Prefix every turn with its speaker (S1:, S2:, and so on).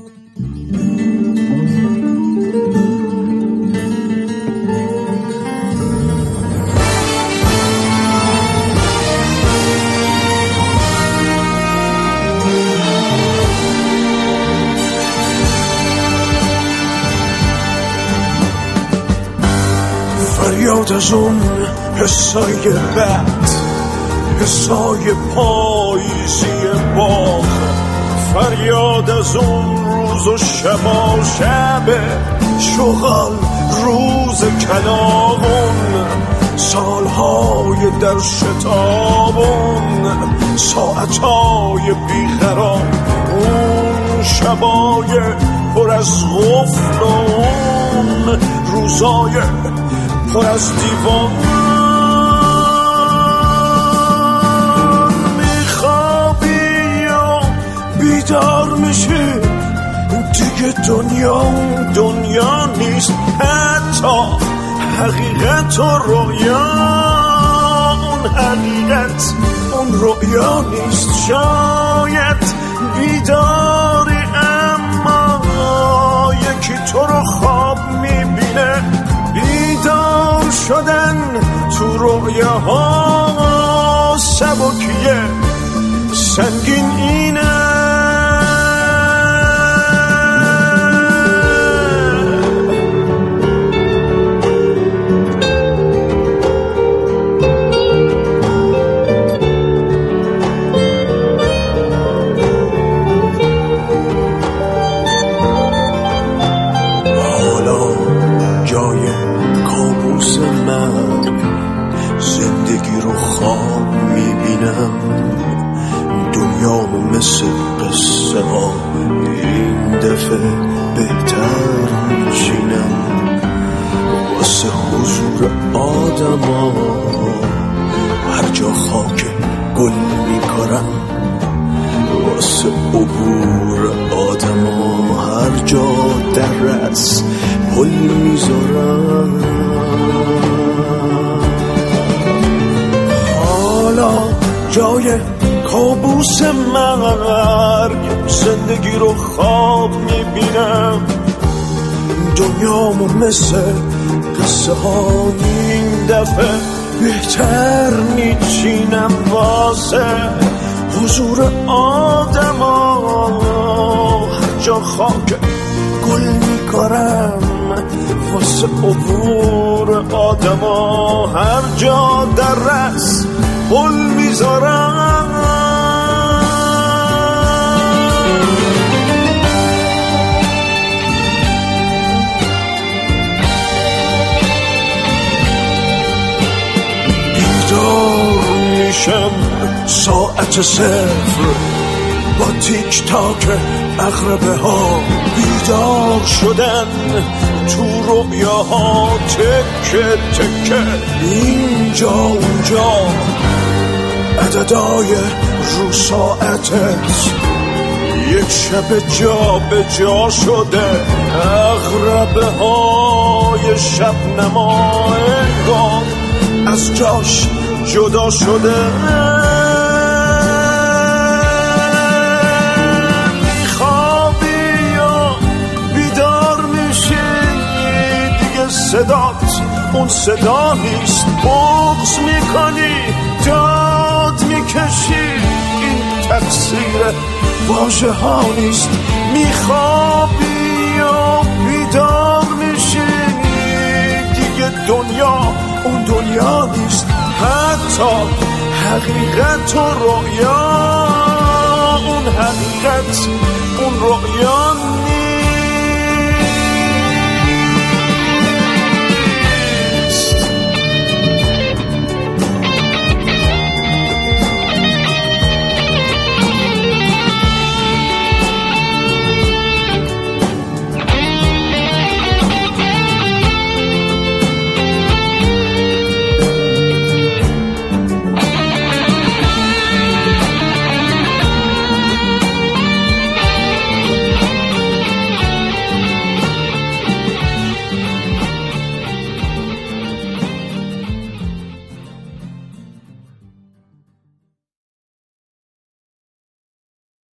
S1: فریاد از اون حسای بد، حسای پاییزی باغ، فریاد از اون روز و شبا شب شغل، روز کلاغون، سالهای در شتابون، ساعتهای بیقرار، اون شبای پر از غفل و اون روزای پر از دیوان. میخوابی یا بیدار میشی، دیگه دنیا نیست، حتی حقیقت و رؤیا. اون حقیقت اون رؤیا نیست، شاید بیداری اما یکی تو رو خواب میبینه. بیدار شدن تو رؤیاها سبکیه، سنگین اینه. دنیامو مثل قصه ها این دفعه بهتر میچینم، واسه حضور آدم ها هر جا خاک گل میکارم، واسه عبور آدم ها هر جا درس پل میذارم. حالا جای کابوس مرگ زندگی رو خواب میبینم، دنیامو مثل قصه ها این دفعه بهتر میچینم، واسه حضور آدم ها هر جا خاک گل میکارم، واسه عبور آدم ها هر جا در رس پل میذارم. بیدار میشم ساعت صفر با تیک تاک اقربه ها، بیدار شدن تو رؤیاها تکه تکه، اینجا اونجا عددای رو ساعتت یک شب جا به جا شده، اقربه های شب نما انگار از جاش جدا شده. میخوابی یا بیدار میشی، دیگه صدات اون صدا نیست، بغض میکنی داد میکشی، این تقصیر واژه ها نیست. میخوابی یا بیدار میشی، دیگه دنیا اون دنیا نیست، حتی حقیقت و رؤیا اون حقیقت اون رؤیا نیست.